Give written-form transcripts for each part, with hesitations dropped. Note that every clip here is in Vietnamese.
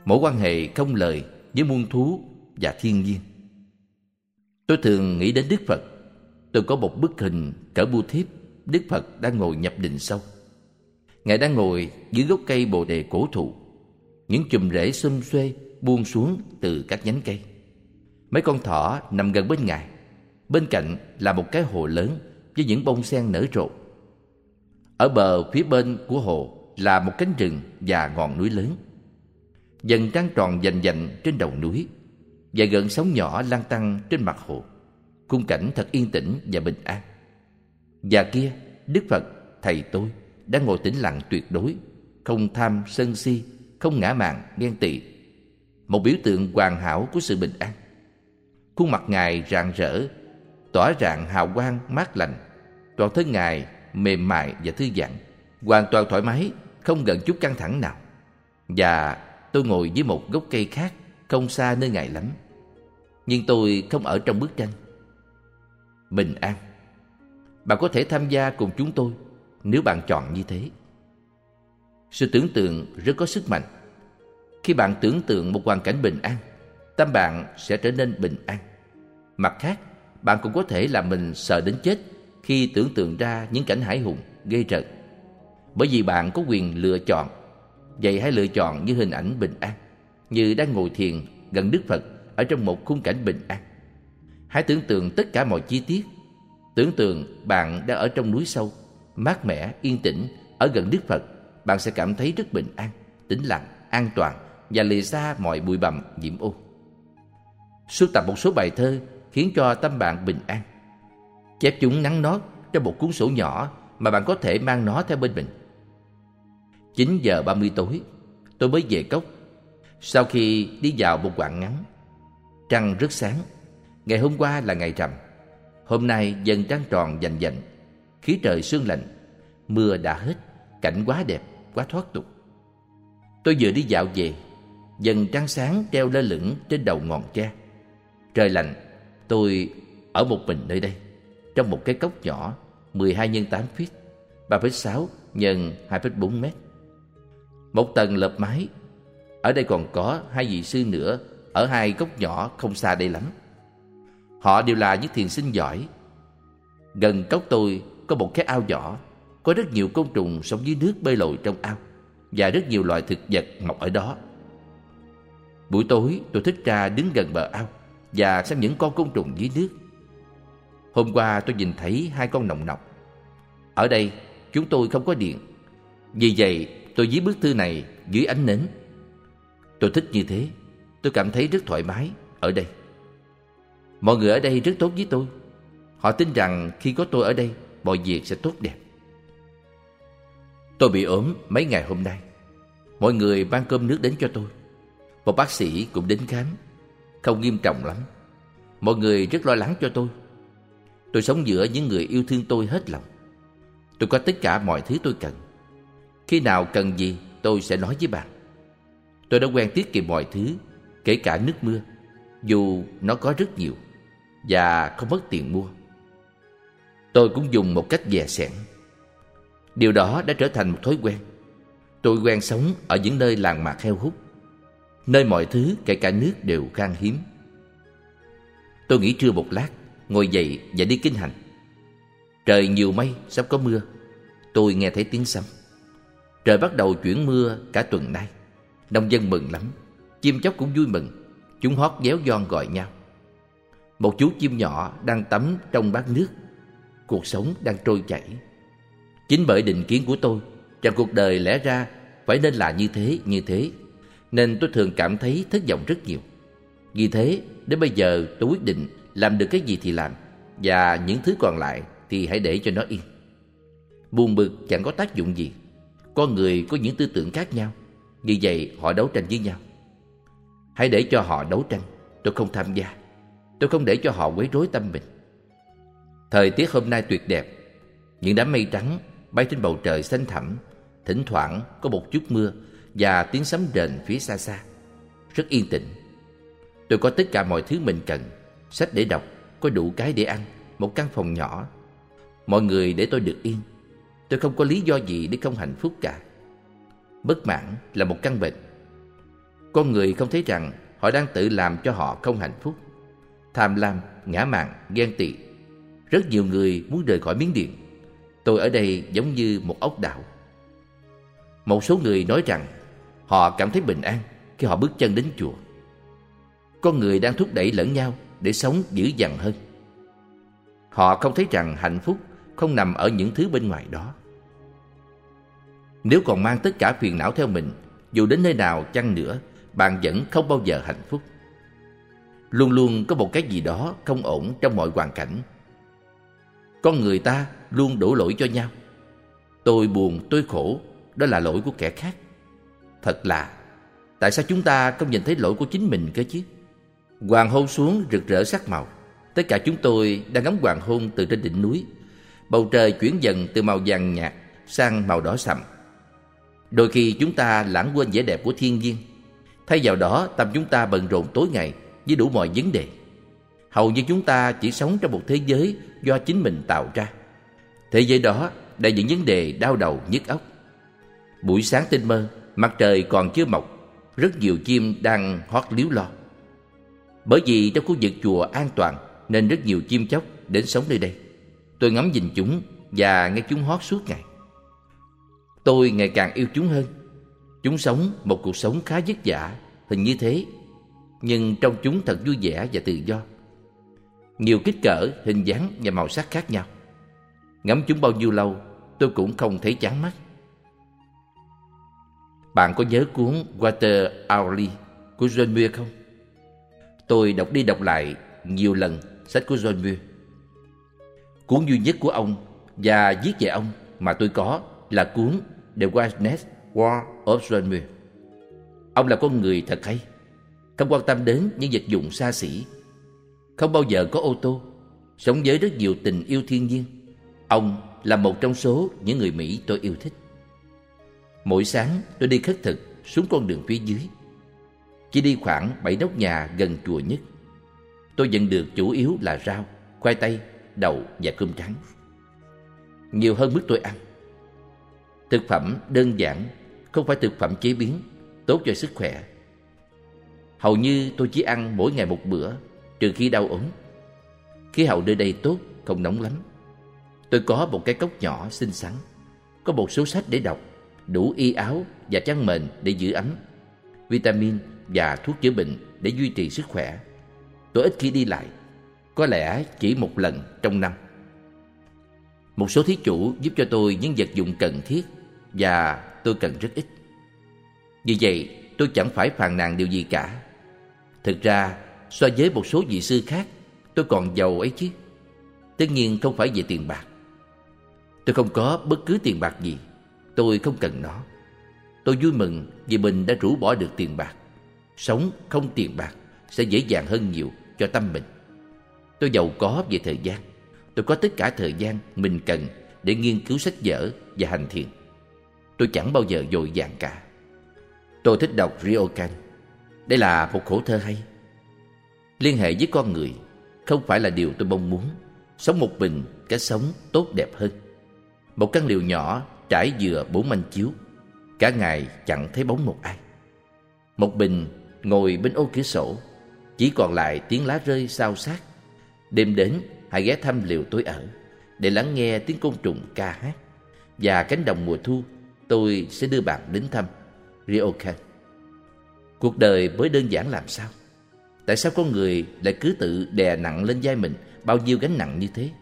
mối quan hệ không lời với muôn thú và thiên nhiên. Tôi thường nghĩ đến Đức Phật. Tôi có một bức hình cỡ bưu thiếp Đức Phật đang ngồi nhập định sâu. Ngài đang ngồi dưới gốc cây bồ đề cổ thụ. Những chùm rễ xum xuê buông xuống từ các nhánh cây. Mấy con thỏ nằm gần bên Ngài. Bên cạnh là một cái hồ lớn với những bông sen nở rộ. Ở bờ phía bên của hồ là một cánh rừng và ngọn núi lớn. Dần trăng tròn vành vạnh trên đầu núi, và gợn sóng nhỏ lan tăn trên mặt hồ. Khung cảnh thật yên tĩnh và bình an. Và kia, Đức Phật, Thầy tôi, đang ngồi tĩnh lặng tuyệt đối, không tham sân si, không ngã mạn ghen tị. Một biểu tượng hoàn hảo của sự bình an. Khuôn mặt Ngài rạng rỡ, tỏa rạng hào quang mát lành. Toàn thân Ngài mềm mại và thư giãn, hoàn toàn thoải mái, không gần chút căng thẳng nào. Và tôi ngồi dưới một gốc cây khác, không xa nơi Ngài lắm. Nhưng tôi không ở trong bức tranh. Bình an. Bạn có thể tham gia cùng chúng tôi nếu bạn chọn như thế. Sự tưởng tượng rất có sức mạnh. Khi bạn tưởng tượng một hoàn cảnh bình an, tâm bạn sẽ trở nên bình an. Mặt khác, bạn cũng có thể làm mình sợ đến chết khi tưởng tượng ra những cảnh hãi hùng, ghê rợn. Bởi vì bạn có quyền lựa chọn. Vậy hãy lựa chọn như hình ảnh bình an, như đang ngồi thiền gần Đức Phật ở trong một khung cảnh bình an. Hãy tưởng tượng tất cả mọi chi tiết. Tưởng tượng bạn đang ở trong núi sâu, mát mẻ, yên tĩnh, ở gần Đức Phật. Bạn sẽ cảm thấy rất bình an, tĩnh lặng, an toàn và lìa xa mọi bụi bặm, nhiễm ô. Sưu tập một số bài thơ khiến cho tâm bạn bình an. Chép chúng nắn nót trong một cuốn sổ nhỏ mà bạn có thể mang nó theo bên mình. 9 giờ 30 tối, tôi mới về cốc. Sau khi đi dạo một quãng ngắn, trăng rất sáng. Ngày hôm qua là ngày rằm. Hôm nay dần trăng tròn vành vạnh, khí trời sương lạnh. Mưa đã hết, cảnh quá đẹp, quá thoát tục. Tôi vừa đi dạo về, dần trăng sáng treo lơ lửng trên đầu ngọn tre. Trời lạnh, tôi ở một mình nơi đây, trong một cái cốc nhỏ 12 x 8 feet, 3,6 x 2,4 mét. Một tầng lợp mái. Ở đây còn có 2 vị sư nữa ở 2 góc nhỏ không xa đây lắm. Họ đều là những thiền sinh giỏi. Gần cốc tôi có một cái ao nhỏ, có rất nhiều côn trùng sống dưới nước bơi lội trong ao, và rất nhiều loài thực vật mọc ở đó. Buổi tối tôi thích ra đứng gần bờ ao và xem những con côn trùng dưới nước. Hôm qua tôi nhìn thấy 2 con nòng nọc. Ở đây chúng tôi không có điện, vì vậy tôi viết bức thư này dưới ánh nến. Tôi thích như thế. Tôi cảm thấy rất thoải mái ở đây. Mọi người ở đây rất tốt với tôi. Họ tin rằng khi có tôi ở đây, mọi việc sẽ tốt đẹp. Tôi bị ốm mấy ngày hôm nay. Mọi người mang cơm nước đến cho tôi. Một bác sĩ cũng đến khám. Không nghiêm trọng lắm. Mọi người rất lo lắng cho tôi. Tôi sống giữa những người yêu thương tôi hết lòng. Tôi có tất cả mọi thứ tôi cần. Khi nào cần gì tôi sẽ nói với bạn. Tôi đã quen tiết kiệm mọi thứ, kể cả nước mưa, dù nó có rất nhiều và không mất tiền mua. Tôi cũng dùng một cách dè sẻn. Điều đó đã trở thành một thói quen. Tôi quen sống ở những nơi làng mạc heo hút, nơi mọi thứ kể cả nước đều khan hiếm. Tôi nghỉ trưa một lát, ngồi dậy và đi kinh hành. Trời nhiều mây, sắp có mưa. Tôi nghe thấy tiếng sấm. Trời bắt đầu chuyển mưa cả tuần nay. Nông dân mừng lắm. Chim chóc cũng vui mừng. Chúng hót véo von gọi nhau. Một chú chim nhỏ đang tắm trong bát nước. Cuộc sống đang trôi chảy. Chính bởi định kiến của tôi rằng cuộc đời lẽ ra phải nên là như thế, nên tôi thường cảm thấy thất vọng rất nhiều. Vì thế, đến bây giờ tôi quyết định làm được cái gì thì làm, và những thứ còn lại thì hãy để cho nó yên. Buồn bực chẳng có tác dụng gì. Con người có những tư tưởng khác nhau, vì vậy họ đấu tranh với nhau. Hãy để cho họ đấu tranh. Tôi không tham gia. Tôi không để cho họ quấy rối tâm mình. Thời tiết hôm nay tuyệt đẹp. Những đám mây trắng bay trên bầu trời xanh thẳm. Thỉnh thoảng có một chút mưa và tiếng sấm rền phía xa xa. Rất yên tĩnh. Tôi có tất cả mọi thứ mình cần. Sách để đọc, có đủ cái để ăn, một căn phòng nhỏ. Mọi người để tôi được yên. Tôi không có lý do gì để không hạnh phúc cả. Bất mãn là một căn bệnh. Con người không thấy rằng họ đang tự làm cho họ không hạnh phúc. Tham lam, ngã mạn, ghen tị. Rất nhiều người muốn rời khỏi Miến Điện. Tôi ở đây giống như một ốc đảo. Một số người nói rằng họ cảm thấy bình an khi họ bước chân đến chùa. Con người đang thúc đẩy lẫn nhau để sống dữ dằn hơn. Họ không thấy rằng hạnh phúc không nằm ở những thứ bên ngoài đó. Nếu còn mang tất cả phiền não theo mình, dù đến nơi nào chăng nữa, bạn vẫn không bao giờ hạnh phúc. Luôn luôn có một cái gì đó không ổn trong mọi hoàn cảnh. Con người ta luôn đổ lỗi cho nhau. Tôi buồn, tôi khổ, đó là lỗi của kẻ khác. Thật lạ, tại sao chúng ta không nhìn thấy lỗi của chính mình cơ chứ? Hoàng hôn xuống rực rỡ sắc màu. Tất cả chúng tôi đang ngắm hoàng hôn từ trên đỉnh núi. Bầu trời chuyển dần từ màu vàng nhạt sang màu đỏ sậm. Đôi khi chúng ta lãng quên vẻ đẹp của thiên nhiên. Thay vào đó, tâm chúng ta bận rộn tối ngày với đủ mọi vấn đề. Hầu như chúng ta chỉ sống trong một thế giới do chính mình tạo ra. Thế giới đó đầy những vấn đề đau đầu nhức óc. Buổi sáng tinh mơ, mặt trời còn chưa mọc, rất nhiều chim đang hót líu lo. Bởi vì trong khu vực chùa an toàn nên rất nhiều chim chóc đến sống nơi đây. Tôi ngắm nhìn chúng và nghe chúng hót suốt ngày. Tôi ngày càng yêu chúng hơn. Chúng sống một cuộc sống khá vất vả, hình như thế, nhưng trong chúng thật vui vẻ và tự do. Nhiều kích cỡ, hình dáng và màu sắc khác nhau. Ngắm chúng bao nhiêu lâu tôi cũng không thấy chán mắt. Bạn có nhớ cuốn Water Hourly của John Muir không? Tôi đọc đi đọc lại nhiều lần sách của John Muir. Cuốn duy nhất của ông và viết về ông mà tôi có là cuốn The Wilderness War of John Muir. Ông là con người thật hay, không quan tâm đến những vật dụng xa xỉ, không bao giờ có ô tô, sống với rất nhiều tình yêu thiên nhiên. Ông là một trong số những người Mỹ tôi yêu thích. Mỗi sáng tôi đi khất thực xuống con đường phía dưới. Chỉ đi khoảng 7 nóc nhà gần chùa nhất. Tôi nhận được chủ yếu là rau, khoai tây, đậu và cơm trắng. Nhiều hơn mức tôi ăn. Thực phẩm đơn giản, không phải thực phẩm chế biến, tốt cho sức khỏe. Hầu như tôi chỉ ăn mỗi ngày một bữa, trừ khi đau ốm. Khí hậu nơi đây tốt, không nóng lắm. Tôi có một cái cốc nhỏ xinh xắn, có một số sách để đọc, đủ y áo và chăn mền để giữ ấm, vitamin và thuốc chữa bệnh để duy trì sức khỏe. Tôi ít khi đi lại, có lẽ chỉ một lần trong năm. Một số thí chủ giúp cho tôi những vật dụng cần thiết và tôi cần rất ít. Vì vậy tôi chẳng phải phàn nàn điều gì cả. Thực ra so với một số vị sư khác, tôi còn giàu ấy chứ. Tất nhiên không phải về tiền bạc. Tôi không có bất cứ tiền bạc gì. Tôi không cần nó. Tôi vui mừng vì mình đã rũ bỏ được tiền bạc. Sống không tiền bạc sẽ dễ dàng hơn nhiều cho tâm mình. Tôi giàu có về thời gian. Tôi có tất cả thời gian mình cần để nghiên cứu sách vở và hành thiền. Tôi chẳng bao giờ vội vàng cả. Tôi thích đọc Ryokan. Đây là một khổ thơ hay. Liên hệ với con người không phải là điều tôi mong muốn. Sống một mình, cái sống tốt đẹp hơn. Một căn liều nhỏ trải dừa 4 manh chiếu. Cả ngày chẳng thấy bóng một ai. Một mình ngồi bên ô cửa sổ, chỉ còn lại tiếng lá rơi xao xạc. Đêm đến hãy ghé thăm liều tôi ở để lắng nghe tiếng côn trùng ca hát. Và cánh đồng mùa thu tôi sẽ đưa bạn đến thăm Ryokan. Cuộc đời mới đơn giản làm sao? Tại sao con người lại cứ tự đè nặng lên vai mình bao nhiêu gánh nặng như thế?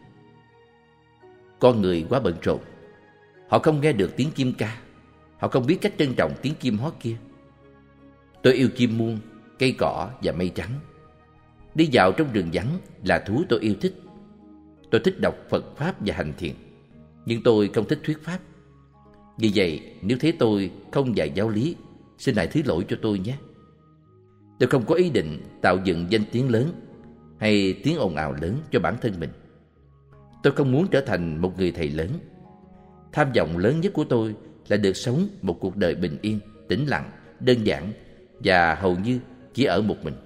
Con người quá bận rộn. Họ không nghe được tiếng chim ca. Họ không biết cách trân trọng tiếng chim hót kia. Tôi yêu chim muông, cây cỏ và mây trắng. Đi dạo trong rừng vắng là thú tôi yêu thích. Tôi thích đọc Phật Pháp và hành thiền, nhưng tôi không thích thuyết Pháp. Vì vậy, nếu thấy tôi không dạy giáo lý, xin hãy thứ lỗi cho tôi nhé. Tôi không có ý định tạo dựng danh tiếng lớn hay tiếng ồn ào lớn cho bản thân mình. Tôi không muốn trở thành một người thầy lớn. Tham vọng lớn nhất của tôi là được sống một cuộc đời bình yên, tĩnh lặng, đơn giản và hầu như chỉ ở một mình.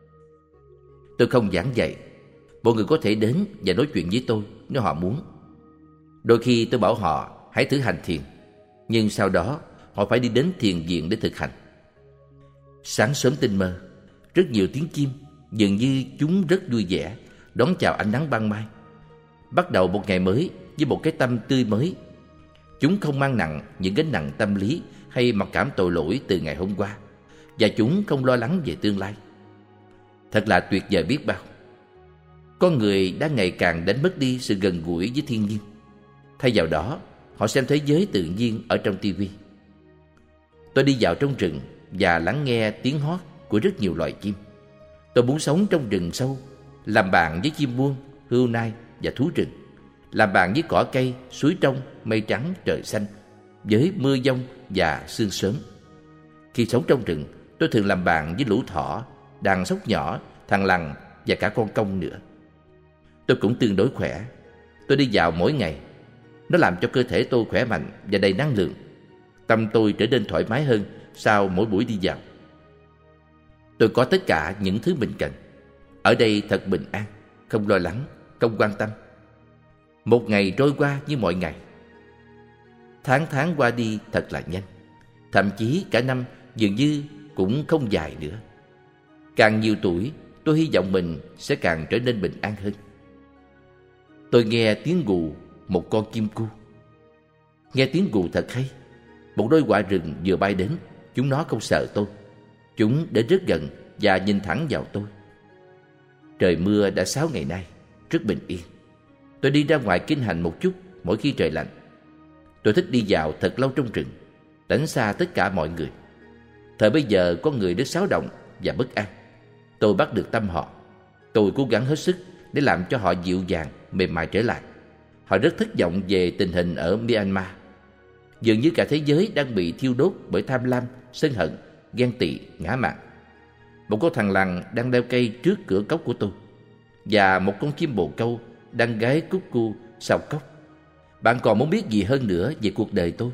Tôi không giảng dạy. Mọi người có thể đến và nói chuyện với tôi nếu họ muốn. Đôi khi tôi bảo họ hãy thử hành thiền, nhưng sau đó họ phải đi đến thiền viện để thực hành. Sáng sớm tinh mơ, rất nhiều tiếng chim, dường như chúng rất vui vẻ đón chào ánh nắng ban mai. Bắt đầu một ngày mới với một cái tâm tươi mới. Chúng không mang nặng những gánh nặng tâm lý hay mặc cảm tội lỗi từ ngày hôm qua, và chúng không lo lắng về tương lai. Thật là tuyệt vời biết bao. Con người đang ngày càng đánh mất đi sự gần gũi với thiên nhiên. Thay vào đó, họ xem thế giới tự nhiên ở trong tivi. Tôi đi vào trong rừng và lắng nghe tiếng hót của rất nhiều loài chim. Tôi muốn sống trong rừng sâu, làm bạn với chim muông, hươu nai và thú rừng, làm bạn với cỏ cây, suối trong, mây trắng, trời xanh, với mưa giông và sương sớm. Khi sống trong rừng, tôi thường làm bạn với lũ thỏ, đàn sóc nhỏ, thằn lằn và cả con công nữa. Tôi cũng tương đối khỏe. Tôi đi dạo mỗi ngày. Nó làm cho cơ thể tôi khỏe mạnh và đầy năng lượng. Tâm tôi trở nên thoải mái hơn sau mỗi buổi đi dạo. Tôi có tất cả những thứ mình cần. Ở đây thật bình an, không lo lắng, không quan tâm. Một ngày trôi qua như mọi ngày. Tháng qua đi thật là nhanh. Thậm chí cả năm dường như cũng không dài nữa. Càng nhiều tuổi, tôi hy vọng mình sẽ càng trở nên bình an hơn. Tôi nghe tiếng gù một con kim cu. Nghe tiếng gù thật hay. Một đôi quạ rừng vừa bay đến. Chúng nó không sợ tôi. Chúng đến rất gần và nhìn thẳng vào tôi. Trời mưa đã 6 ngày nay, rất bình yên. Tôi đi ra ngoài kinh hành một chút mỗi khi trời lạnh. Tôi thích đi dạo thật lâu trong rừng, tránh xa tất cả mọi người. Thời bây giờ con người rất xáo động và bất an. Tôi bắt được tâm họ. Tôi cố gắng hết sức để làm cho họ dịu dàng, mềm mại trở lại. Họ rất thất vọng về tình hình ở Myanmar. Dường như cả thế giới đang bị thiêu đốt bởi tham lam, sân hận, ghen tị, ngã mạn. Một con thằn lằn đang leo cây trước cửa cốc của tôi, và một con chim bồ câu đang gáy cúc cu sau cốc. Bạn còn muốn biết gì hơn nữa về cuộc đời tôi?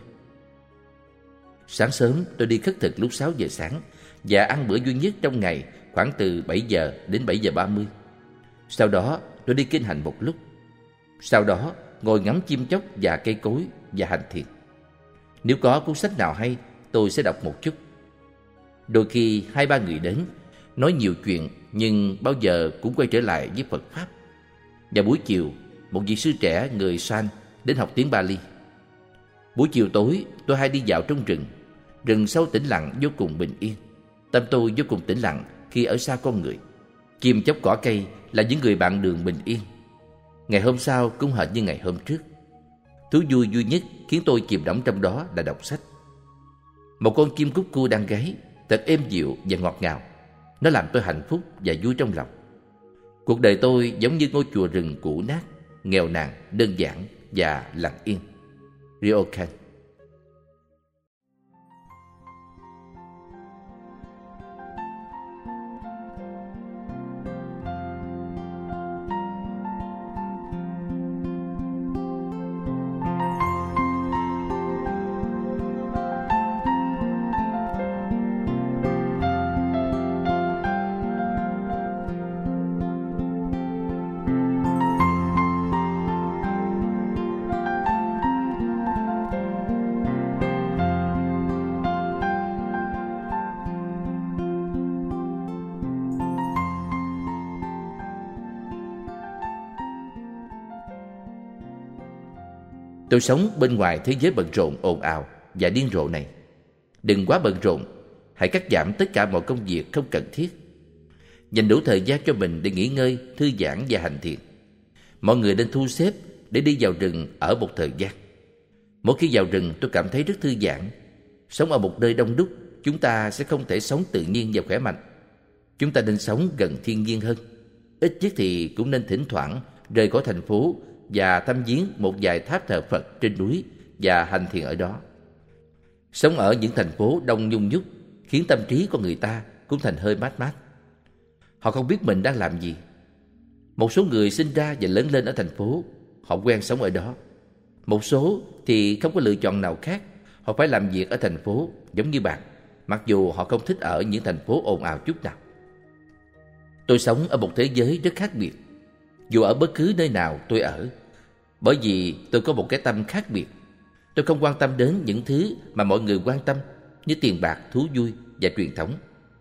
Sáng sớm tôi đi khất thực lúc 6 giờ sáng và ăn bữa duy nhất trong ngày khoảng từ 7 giờ đến 7 giờ 30. Sau đó tôi đi kinh hành một lúc. Sau đó ngồi ngắm chim chóc và cây cối và hành thiền. Nếu có cuốn sách nào hay, tôi sẽ đọc một chút. Đôi khi 2-3 người đến, nói nhiều chuyện nhưng bao giờ cũng quay trở lại với Phật Pháp. Và buổi chiều, một vị sư trẻ người San đến học tiếng Bali. Buổi chiều tối, tôi hay đi dạo trong rừng. Rừng sâu tĩnh lặng vô cùng bình yên. Tâm tôi vô cùng tĩnh lặng khi ở xa con người. Chim chóc cỏ cây là những người bạn đường bình yên. Ngày hôm sau cũng hệt như ngày hôm trước. Thú vui duy nhất khiến tôi chìm đắm trong đó là đọc sách. Một con chim cúc cu đang gáy, thật êm dịu và ngọt ngào. Nó làm tôi hạnh phúc và vui trong lòng. Cuộc đời tôi giống như ngôi chùa rừng cũ nát, nghèo nàn, đơn giản và lặng yên. Ryokan. Tôi sống bên ngoài thế giới bận rộn, ồn ào và điên rồ này. Đừng quá bận rộn. Hãy cắt giảm tất cả mọi công việc không cần thiết. Dành đủ thời gian cho mình để nghỉ ngơi, thư giãn và hành thiền. Mọi người nên thu xếp để đi vào rừng ở một thời gian. Mỗi khi vào rừng tôi cảm thấy rất thư giãn. Sống ở một nơi đông đúc, chúng ta sẽ không thể sống tự nhiên và khỏe mạnh. Chúng ta nên sống gần thiên nhiên hơn. Ít nhất thì cũng nên thỉnh thoảng rời khỏi thành phố và thăm viếng một vài tháp thờ Phật trên núi và hành thiền ở đó. Sống ở những thành phố đông nhung nhúc khiến tâm trí của người ta cũng thành hơi mát mát. Họ không biết mình đang làm gì. Một số người sinh ra và lớn lên ở thành phố, họ quen sống ở đó. Một số thì không có lựa chọn nào khác, họ phải làm việc ở thành phố giống như bạn, mặc dù họ không thích ở những thành phố ồn ào chút nào. Tôi sống ở một thế giới rất khác biệt, dù ở bất cứ nơi nào tôi ở, bởi vì tôi có một cái tâm khác biệt. Tôi không quan tâm đến những thứ mà mọi người quan tâm như tiền bạc, thú vui và truyền thống.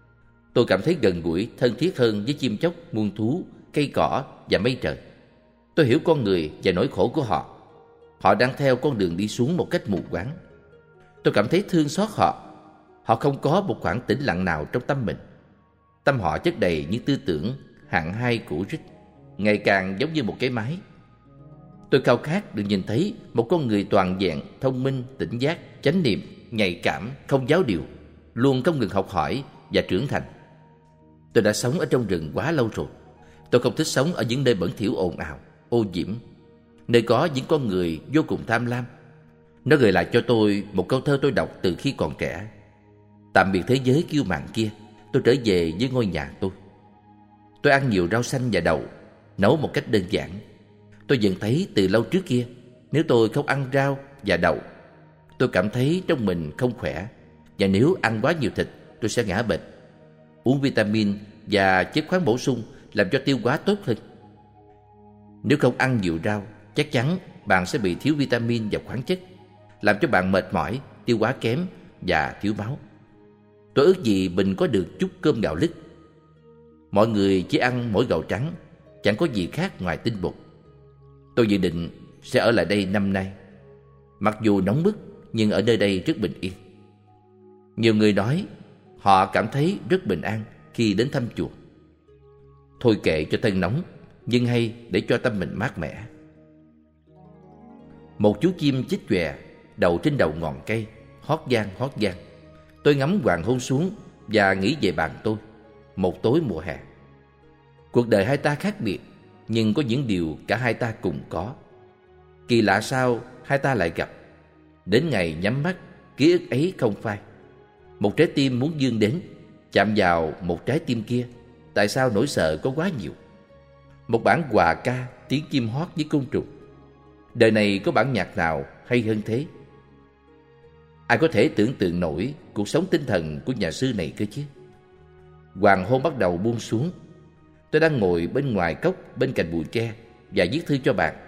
Tôi cảm thấy gần gũi, thân thiết hơn với chim chóc, muôn thú, cây cỏ và mây trời. Tôi hiểu con người và nỗi khổ của họ. Họ đang theo con đường đi xuống một cách mù quáng. Tôi cảm thấy thương xót họ. Họ không có một khoảng tĩnh lặng nào trong tâm mình. Tâm họ chất đầy những tư tưởng hạng hai cũ rích, ngày càng giống như một cái máy. Tôi khao khát được nhìn thấy một con người toàn vẹn, thông minh, tỉnh giác, chánh niệm, nhạy cảm, không giáo điều, luôn không ngừng học hỏi và trưởng thành. Tôi đã sống ở trong rừng quá lâu rồi. Tôi không thích sống ở những nơi bẩn thỉu ồn ào, ô nhiễm, nơi có những con người vô cùng tham lam. Nó gợi lại cho tôi một câu thơ tôi đọc từ khi còn trẻ. Tạm biệt thế giới kiêu mạn kia, tôi trở về với ngôi nhà tôi. Tôi ăn nhiều rau xanh và đậu, nấu một cách đơn giản. Tôi nhận thấy từ lâu trước kia, nếu tôi không ăn rau và đậu, tôi cảm thấy trong mình không khỏe. Và nếu ăn quá nhiều thịt, tôi sẽ ngã bệnh. Uống vitamin và chất khoáng bổ sung làm cho tiêu hóa tốt hơn. Nếu không ăn nhiều rau, chắc chắn bạn sẽ bị thiếu vitamin và khoáng chất, làm cho bạn mệt mỏi, tiêu hóa kém và thiếu máu. Tôi ước gì mình có được chút cơm gạo lứt. Mọi người chỉ ăn mỗi gạo trắng, chẳng có gì khác ngoài tinh bột. Tôi dự định sẽ ở lại đây năm nay. Mặc dù nóng bức, nhưng ở nơi đây rất bình yên. Nhiều người nói họ cảm thấy rất bình an khi đến thăm chùa. Thôi kệ cho thân nóng, nhưng hay để cho tâm mình mát mẻ. Một chú chim chích chòe đậu trên đầu ngọn cây, hót vang hót vang. Tôi ngắm hoàng hôn xuống và nghĩ về bạn tôi, một tối mùa hè. Cuộc đời hai ta khác biệt, nhưng có những điều cả hai ta cùng có. Kỳ lạ sao hai ta lại gặp. Đến ngày nhắm mắt, ký ức ấy không phai. Một trái tim muốn vươn đến, chạm vào một trái tim kia. Tại sao nỗi sợ có quá nhiều? Một bản hòa ca, tiếng chim hót với côn trùng. Đời này có bản nhạc nào hay hơn thế? Ai có thể tưởng tượng nổi cuộc sống tinh thần của nhà sư này cơ chứ? Hoàng hôn bắt đầu buông xuống. Tôi đang ngồi bên ngoài cốc bên cạnh bụi tre và viết thư cho bạn.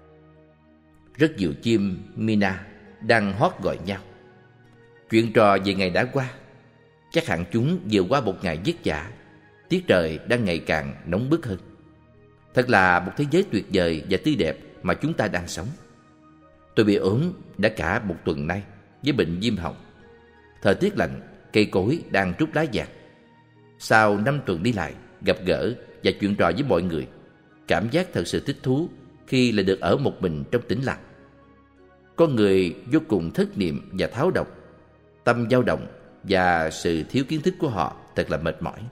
Rất nhiều chim Mina đang hót gọi nhau. Chuyện trò về ngày đã qua. Chắc hẳn chúng vừa qua một ngày vất vả. Tiết trời đang ngày càng nóng bức hơn. Thật là một thế giới tuyệt vời và tươi đẹp mà chúng ta đang sống. Tôi bị ốm đã cả một tuần nay với bệnh viêm họng. Thời tiết lạnh, cây cối đang trút lá vàng. Sau 5 tuần đi lại, gặp gỡ và chuyện trò với mọi người, cảm giác thật sự thích thú khi lại được ở một mình trong tĩnh lặng. Con người vô cùng thất niệm và tháo độc. Tâm dao động và sự thiếu kiến thức của họ thật là mệt mỏi.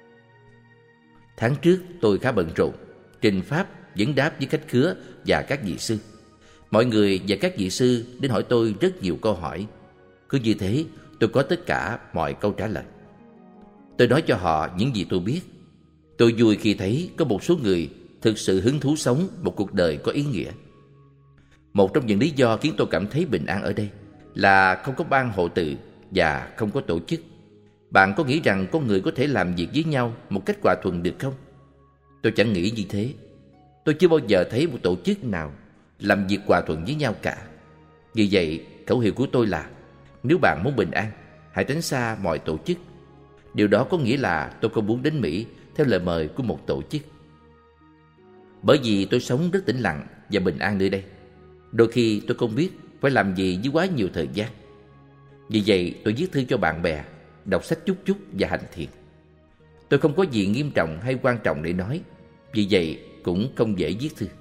Tháng trước tôi khá bận rộn, trình pháp, vấn đáp với khách khứa và các vị sư. Mọi người và các vị sư đến hỏi tôi rất nhiều câu hỏi. Cứ như thế, tôi có tất cả mọi câu trả lời. Tôi nói cho họ những gì tôi biết. Tôi vui khi thấy có một số người thực sự hứng thú sống một cuộc đời có ý nghĩa. Một trong những lý do khiến tôi cảm thấy bình an ở đây là không có ban hộ tự và không có tổ chức. Bạn có nghĩ rằng con người có thể làm việc với nhau một cách hòa thuận được không? Tôi chẳng nghĩ như thế. Tôi chưa bao giờ thấy một tổ chức nào làm việc hòa thuận với nhau cả. Vì vậy, khẩu hiệu của tôi là: nếu bạn muốn bình an, hãy tránh xa mọi tổ chức. Điều đó có nghĩa là tôi không muốn đến Mỹ theo lời mời của một tổ chức. Bởi vì tôi sống rất tĩnh lặng và bình an nơi đây. Đôi khi tôi không biết phải làm gì với quá nhiều thời gian. Vì vậy tôi viết thư cho bạn bè, đọc sách chút chút và hành thiền. Tôi không có gì nghiêm trọng hay quan trọng để nói, vì vậy cũng không dễ viết thư.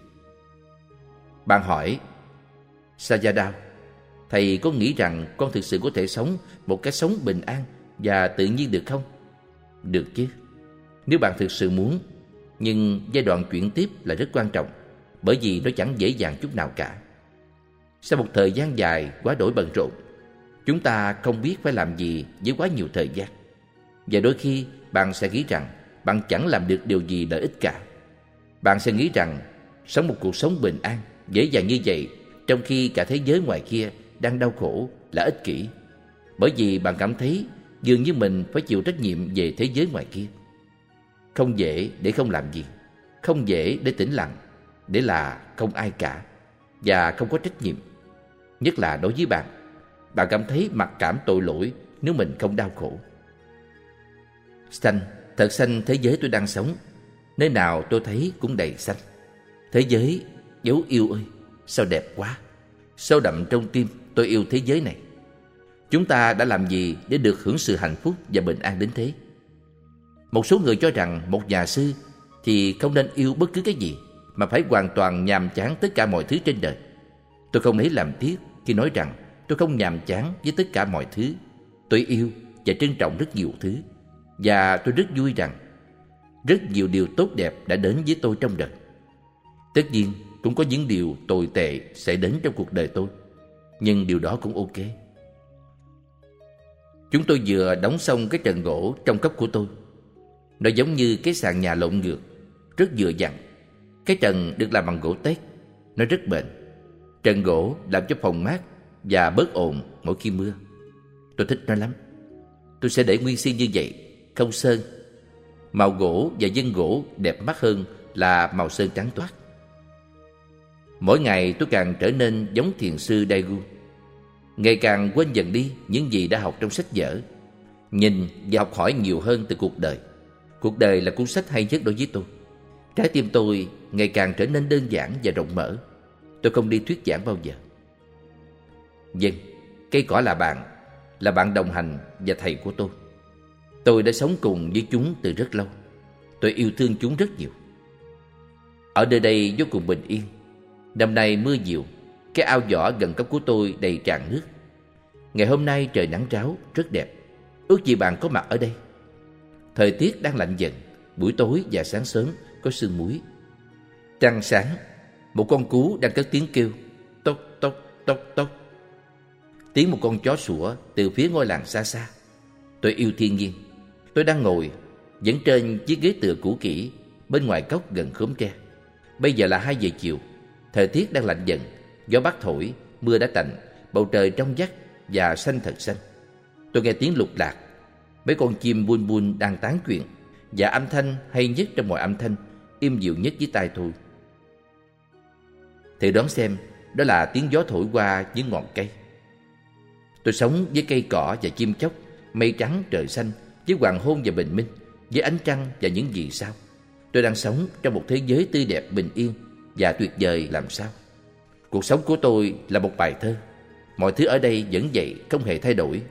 Bạn hỏi: Sayadaw, thầy có nghĩ rằng con thực sự có thể sống một cách sống bình an và tự nhiên được không? Được chứ, nếu bạn thực sự muốn. Nhưng giai đoạn chuyển tiếp là rất quan trọng, bởi vì nó chẳng dễ dàng chút nào cả. Sau một thời gian dài quá đổi bận rộn, chúng ta không biết phải làm gì với quá nhiều thời gian. Và đôi khi bạn sẽ nghĩ rằng bạn chẳng làm được điều gì lợi ích cả. Bạn sẽ nghĩ rằng sống một cuộc sống bình an, dễ dàng như vậy, trong khi cả thế giới ngoài kia đang đau khổ, là ích kỷ. Bởi vì bạn cảm thấy dường như mình phải chịu trách nhiệm về thế giới ngoài kia. Không dễ để không làm gì, không dễ để tĩnh lặng, để là không ai cả và không có trách nhiệm. Nhất là đối với bạn cảm thấy mặc cảm tội lỗi nếu mình không đau khổ. Xanh, thật xanh thế giới tôi đang sống. Nơi nào tôi thấy cũng đầy xanh. Thế giới dấu yêu ơi, sao đẹp quá. Sâu đậm trong tim tôi yêu thế giới này. Chúng ta đã làm gì để được hưởng sự hạnh phúc và bình an đến thế? Một số người cho rằng một nhà sư thì không nên yêu bất cứ cái gì, mà phải hoàn toàn nhàm chán tất cả mọi thứ trên đời. Tôi không lấy làm tiếc khi nói rằng tôi không nhàm chán với tất cả mọi thứ. Tôi yêu và trân trọng rất nhiều thứ. Và tôi rất vui rằng rất nhiều điều tốt đẹp đã đến với tôi trong đời. Tất nhiên cũng có những điều tồi tệ sẽ đến trong cuộc đời tôi, nhưng điều đó cũng ok. Chúng tôi vừa đóng xong cái trần gỗ trong cốc của tôi. Nó giống như cái sàn nhà lộn ngược, rất vừa vặn. Cái trần được làm bằng gỗ tét, nó rất bền. Trần gỗ làm cho phòng mát và bớt ồn mỗi khi mưa. Tôi thích nó lắm. Tôi sẽ để nguyên si như vậy, không sơn. Màu gỗ và vân gỗ đẹp mắt hơn là màu sơn trắng toát. Mỗi ngày tôi càng trở nên giống thiền sư Daegu, ngày càng quên dần đi những gì đã học trong sách vở, nhìn và học hỏi nhiều hơn từ cuộc đời. Cuộc đời là cuốn sách hay nhất đối với tôi. Trái tim tôi ngày càng trở nên đơn giản và rộng mở. Tôi không đi thuyết giảng bao giờ. Vâng, cây cỏ là bạn đồng hành và thầy của tôi. Tôi đã sống cùng với chúng từ rất lâu. Tôi yêu thương chúng rất nhiều. Ở nơi đây vô cùng bình yên. Năm nay mưa nhiều, cái ao giỏ gần cốc của tôi đầy tràn nước. Ngày hôm nay trời nắng ráo, rất đẹp. Ước gì bạn có mặt ở đây. Thời tiết đang lạnh dần, buổi tối và sáng sớm có sương muối. Trăng sáng, một con cú đang cất tiếng kêu tốc tốc tốc tốc. Tiếng một con chó sủa từ phía ngôi làng xa xa. Tôi yêu thiên nhiên. Tôi đang ngồi vẫn trên chiếc ghế tựa cũ kỹ bên ngoài cốc gần khóm tre. Bây giờ là 2 giờ chiều. Thời tiết đang lạnh dần, gió bắc thổi, mưa đã tạnh, bầu trời trong vắt và xanh thật xanh. Tôi nghe tiếng lục lạc, mấy con chim bun bun đang tán chuyện, và âm thanh hay nhất trong mọi âm thanh, im dịu nhất với tai tôi. Thử đoán xem, đó là tiếng gió thổi qua những ngọn cây. Tôi sống với cây cỏ và chim chóc, mây trắng trời xanh, với hoàng hôn và bình minh, với ánh trăng và những vì sao. Tôi đang sống trong một thế giới tươi đẹp bình yên và tuyệt vời làm sao. Cuộc sống của tôi là một bài thơ. Mọi thứ ở đây vẫn vậy, không hề thay đổi.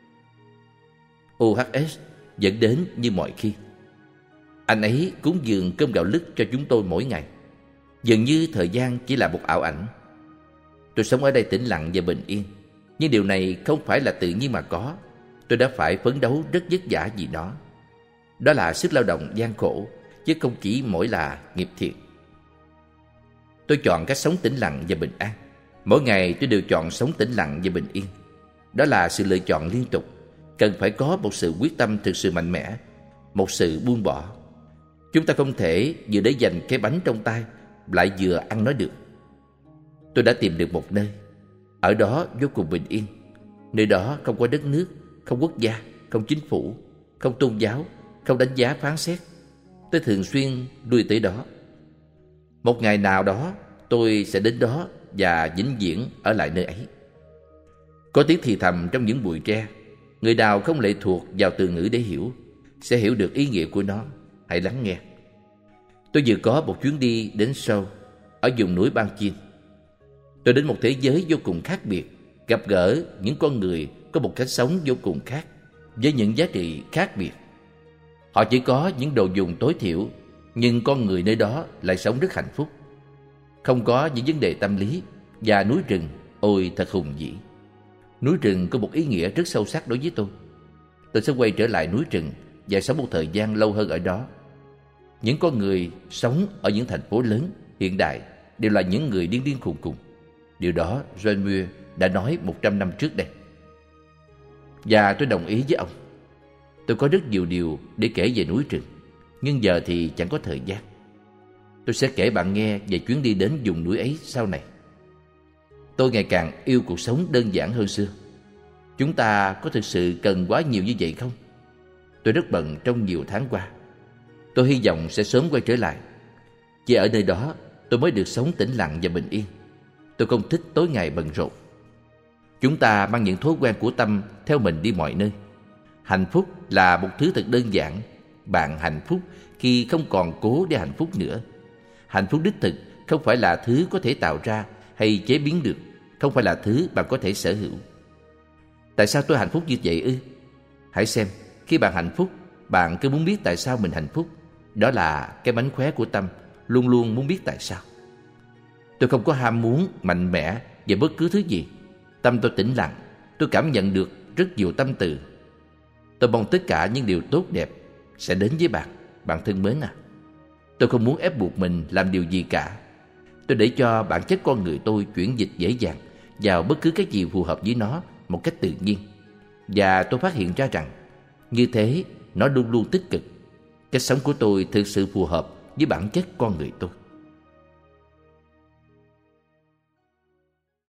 OHS vẫn đến như mọi khi. Anh ấy cúng dường cơm gạo lứt cho chúng tôi mỗi ngày. Dường như thời gian chỉ là một ảo ảnh. Tôi sống ở đây tĩnh lặng và bình yên. Nhưng điều này không phải là tự nhiên mà có. Tôi đã phải phấn đấu rất vất vả vì nó. Đó là sức lao động gian khổ, chứ không chỉ mỗi là nghiệp thiện. Tôi chọn cách sống tĩnh lặng và bình an. Mỗi ngày tôi đều chọn sống tĩnh lặng và bình yên. Đó là sự lựa chọn liên tục. Cần phải có một sự quyết tâm thực sự mạnh mẽ, một sự buông bỏ. Chúng ta không thể vừa để dành cái bánh trong tay lại vừa ăn nó được. Tôi đã tìm được một nơi. Ở đó vô cùng bình yên. Nơi đó không có đất nước, không quốc gia, không chính phủ, không tôn giáo, không đánh giá phán xét. Tôi thường xuyên lui tới đó. Một ngày nào đó tôi sẽ đến đó và vĩnh viễn ở lại nơi ấy. Có tiếng thì thầm trong những bụi tre. Người nào không lệ thuộc vào từ ngữ để hiểu sẽ hiểu được ý nghĩa của nó. Hãy lắng nghe. Tôi vừa có một chuyến đi đến Seoul, ở vùng núi Ban Chin. Tôi đến một thế giới vô cùng khác biệt, gặp gỡ những con người có một cách sống vô cùng khác, với những giá trị khác biệt. Họ chỉ có những đồ dùng tối thiểu, nhưng con người nơi đó lại sống rất hạnh phúc. Không có những vấn đề tâm lý. Và núi rừng, ôi thật hùng vĩ. Núi rừng có một ý nghĩa rất sâu sắc đối với tôi. Tôi sẽ quay trở lại núi rừng và sống một thời gian lâu hơn ở đó. Những con người sống ở những thành phố lớn, hiện đại đều là những người điên điên khùng khùng. Điều đó John Muir đã nói 100 năm trước đây. Và tôi đồng ý với ông. Tôi có rất nhiều điều để kể về núi rừng, nhưng giờ thì chẳng có thời gian. Tôi sẽ kể bạn nghe về chuyến đi đến vùng núi ấy sau này. Tôi ngày càng yêu cuộc sống đơn giản hơn xưa. Chúng ta có thực sự cần quá nhiều như vậy không? Tôi rất bận trong nhiều tháng qua. Tôi hy vọng sẽ sớm quay trở lại. Chỉ ở nơi đó tôi mới được sống tĩnh lặng và bình yên. Tôi không thích tối ngày bận rộn. Chúng ta mang những thói quen của tâm theo mình đi mọi nơi. Hạnh phúc là một thứ thật đơn giản. Bạn hạnh phúc khi không còn cố để hạnh phúc nữa. Hạnh phúc đích thực không phải là thứ có thể tạo ra hay chế biến được, không phải là thứ bạn có thể sở hữu. Tại sao tôi hạnh phúc như vậy ư? Hãy xem, khi bạn hạnh phúc, bạn cứ muốn biết tại sao mình hạnh phúc. Đó là cái mánh khóe của tâm, luôn luôn muốn biết tại sao. Tôi không có ham muốn mạnh mẽ về bất cứ thứ gì. Tâm tôi tĩnh lặng, tôi cảm nhận được rất nhiều tâm từ. Tôi mong tất cả những điều tốt đẹp sẽ đến với bạn, bạn thân mến à. Tôi không muốn ép buộc mình làm điều gì cả. Tôi để cho bản chất con người tôi chuyển dịch dễ dàng vào bất cứ cái gì phù hợp với nó một cách tự nhiên. Và tôi phát hiện ra rằng như thế nó luôn luôn tích cực. Cách sống của tôi thực sự phù hợp với bản chất con người tôi.